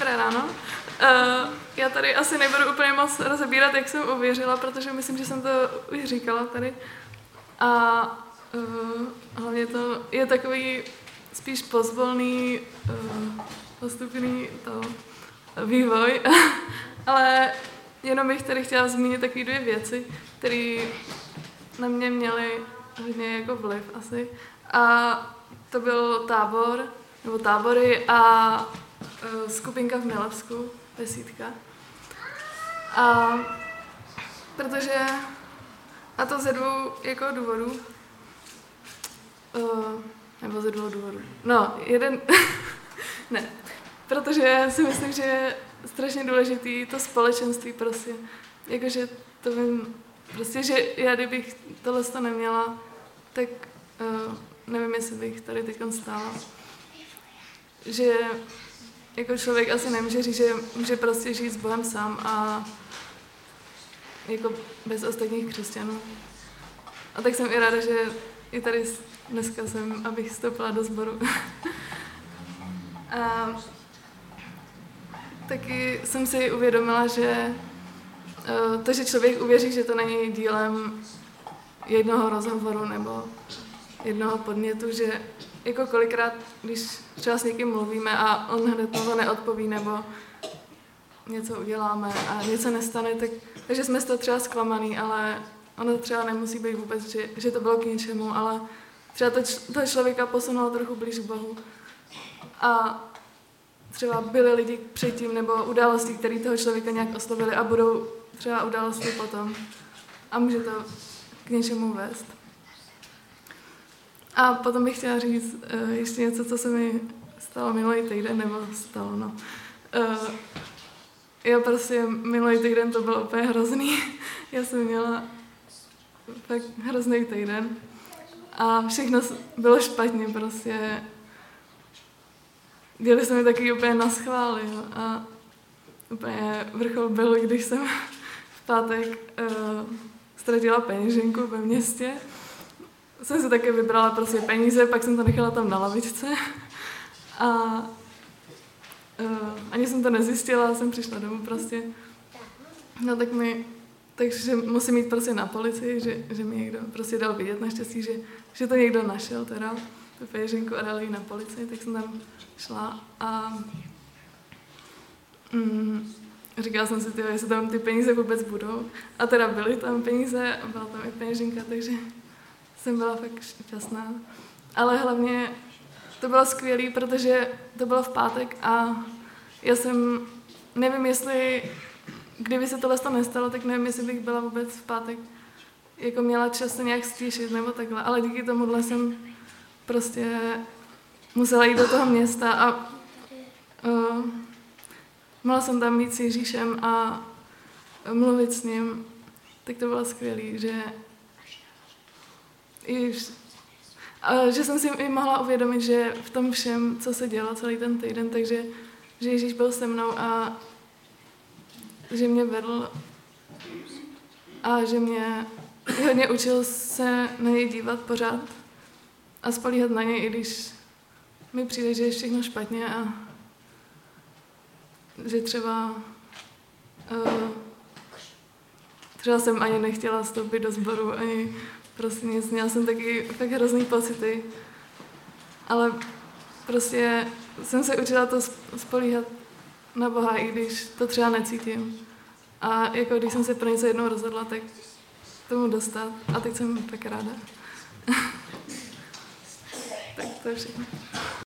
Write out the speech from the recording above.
Dobré ráno. Já tady asi nebudu úplně moc rozebírat, jak jsem uvěřila, protože myslím, že jsem to už říkala tady. A hlavně to je takový spíš pozvolný, postupný vývoj, ale jenom bych tady chtěla zmínit takové dvě věci, které na mě měly hodně jako vliv asi. A to byl tábor, nebo tábory a skupinka v Milevsku, Besídka. A protože, a to ze dvou jako důvodů, nebo ze dvou důvodů. No, jeden, ne, protože si myslím, že je strašně důležitý to společenství prostě. Jakože to vím, prostě, že já kdybych tohle neměla, tak nevím, jestli bych tady teď stála. Že jako člověk asi nemůže říct, že může prostě žít s Bohem sám a jako bez ostatních křesťanů. A tak jsem i ráda, že i tady dneska jsem, abych vstoupila do sboru. A taky jsem si uvědomila, že to, že člověk uvěří, že to není dílem jednoho rozhovoru nebo jednoho podnětu, že jako kolikrát, když třeba s někým mluvíme a on hned to neodpoví nebo něco uděláme a něco nestane, takže jsme z toho třeba zklamaný, ale ono třeba nemusí být vůbec, že to bylo k ničemu, ale třeba toho člověka posunulo trochu blíž k Bohu. A třeba byly lidi předtím nebo události, které toho člověka nějak oslovily a budou třeba události potom. A může to k něčemu vést. A potom bych chtěla říct ještě něco, co se mi stalo minulý týden, nebo stalo, no. Já prostě minulý týden to bylo úplně hrozný. Já jsem měla fakt hrozný týden. A všechno bylo špatně, prostě. Děli se mi taky úplně naschvály, jo. A úplně vrchol byl, když jsem v pátek ztratila peněženku ve městě. Jsem si také vybrala prostě peníze, pak jsem to nechala tam na lavičce a ani jsem to nezjistila, jsem přišla domů prostě. No takže musím jít prostě na policii, že mi někdo prostě dal vidět naštěstí, že to někdo našel teda, tu peněženku a dal ji na policii, tak jsem tam šla a říkala jsem si, jestli tam ty peníze vůbec budou. A teda byly tam peníze a byla tam i peněženka, takže jsem byla fakt šťastná. Ale hlavně to bylo skvělé, protože to bylo v pátek a já jsem, nevím, jestli, kdyby se tohle nestalo, tak nevím, jestli bych byla vůbec v pátek, jako měla čas se nějak stíšit nebo takhle, ale díky tomuhle jsem prostě musela jít do toho města a mohla jsem tam být s Ježíšem a mluvit s ním, tak to bylo skvělé, že jsem si i mohla uvědomit, že v tom všem, co se dělo celý ten týden, takže že Ježíš byl se mnou a že mě vedl a že mě hodně učil se na něj dívat pořád a spolíhat na něj, i když mi přijde, že je všechno špatně a že třeba jsem ani nechtěla vstoupit do sboru, ani prostě nic, měla jsem taky fakt hrozný pocity, ale prostě jsem se učila to spolíhat na Boha, i když to třeba necítím. A jako když jsem se pro něco jednou rozhodla, tak tomu dostat. A teď jsem tak ráda. Tak to je všechno.